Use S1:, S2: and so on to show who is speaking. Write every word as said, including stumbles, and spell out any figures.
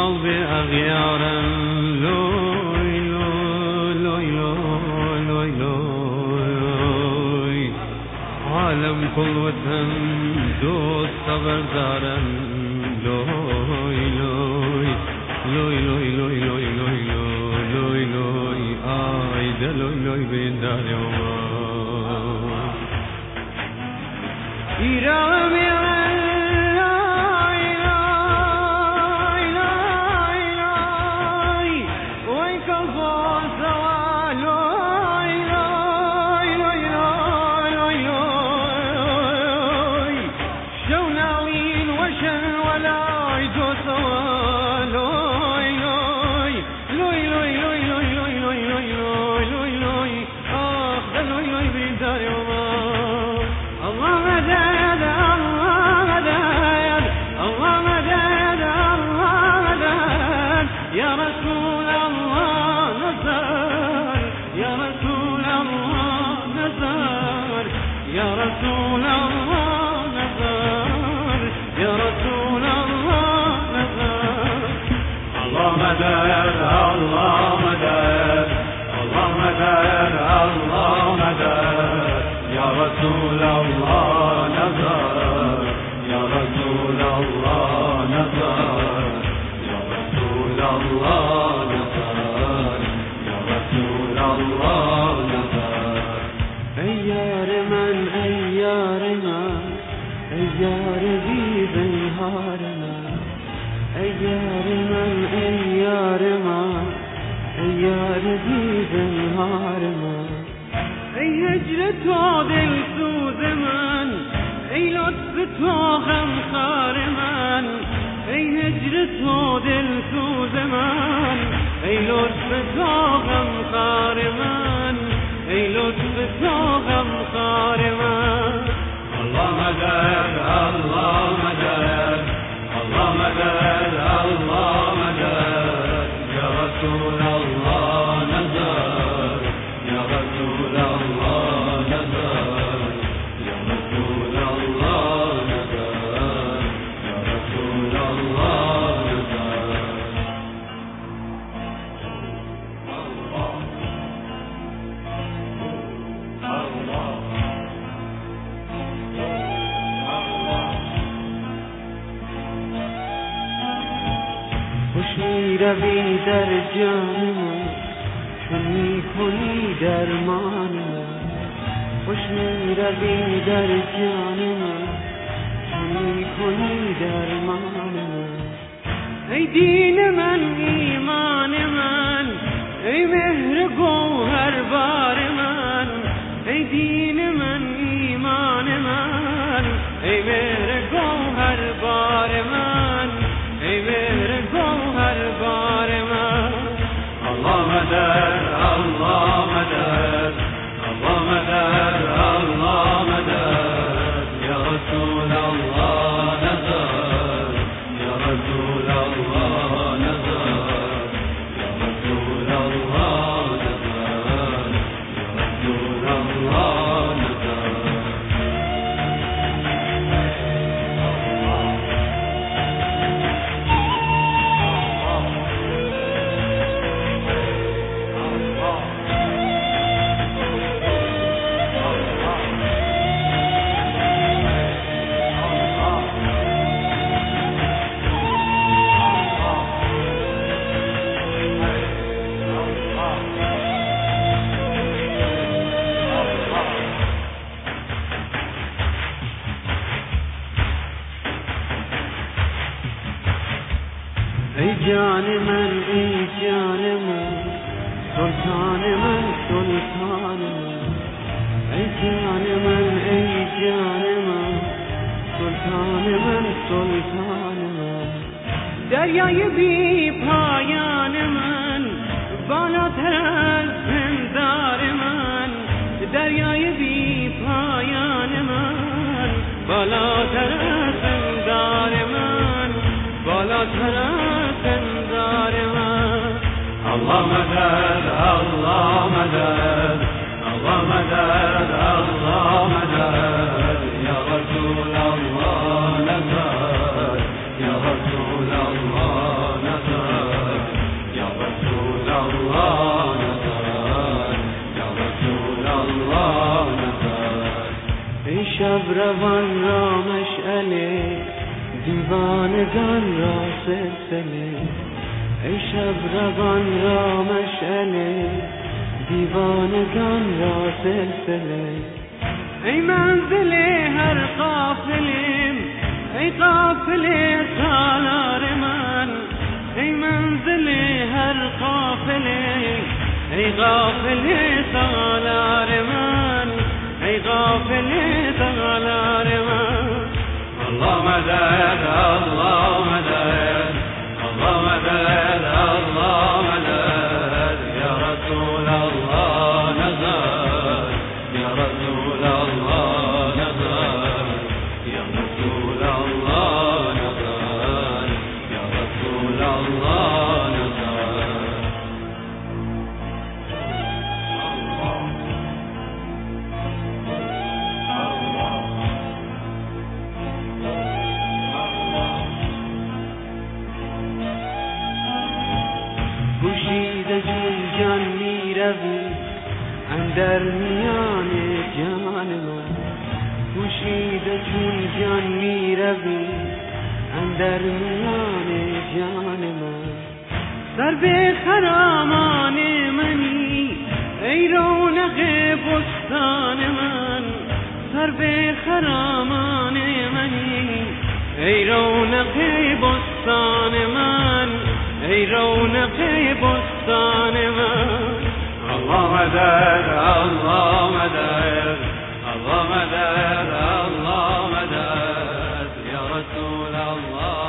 S1: قلب اغیارم لوی لوی لوی لوی لوی عالم کل وطن دوست صبر دارم لوی لوی لوی لوی لوی لوی لوی لوی لوی آی دلوی لوی بین دارم ایران يا رسول الله نزار يا رسول الله نزار الله مدد الله مدد الله مدد الله مدد يا رسول الله نزار يا رسول الله نزار يا رسول الله نزار يا رسول الله نزار ايار من ايار من ايار بی زنهار من ايار من ايار من ايار بی زنهار من ای هجر تو دل سوز من ای لطف تو غمخوار من ای هجر تو دل سوز من ای لطف تو غمخوار من ای لطف تو غمخوار من الله مدد الله مدد الله مدد الله مدد یا رسول الله نزار یا رسول الله نزار یا رسول الله نزار یا رسول الله نزار خوش می روی در جان من چون می کنی درمان من خوش می روی در جان من چون می کنی درمان من ای دین من ایمان من ای مهر گوهر بار من ای دین من ایمان من ای مهر گوهر بار من ای مهر گوهر بار من الله مدد الله مدد الله مدد الله مدد یا رسول الله نزار یا رسول الله نزار یا رسول الله نزار یا رسول الله نزار ای جان من ای جان من سلطان من سلطان من ای جان من ای جان من سلطان من سلطان من دریای بی پایان من بالاتر از پندار من دریای بی پایان من بالاتر از پندار من بالاتر از پندار من الله مدد الله مدد الله مدد الله مدد یا رسول الله نزار یا رسول الله نزار روان را مشعله، دیوانگان را سلسله. ای شب روان را مشعله، دیوانگان را سلسله. ای منزل هر قافلیم، ای قافله سالار من. ای منزل هر قافله، ای قافله سالار من. ای قافله سالار من. الله مدد الله مدد الله مدد الله مدد يا رسول الله نزل يا رسول الله نزل يا رسول الله نزل يا رسول الله نزل. پوشیده چون جان می روی اندر میان جان من. پوشیده چون جان می روی اندر میان جان من. سر به خرامان منی ای رونق بستان من. سر به خرامان منی ای رونق بستان من. ای رونق بستان من. الله مدد الله مدد الله مدد الله مدد يا رسول الله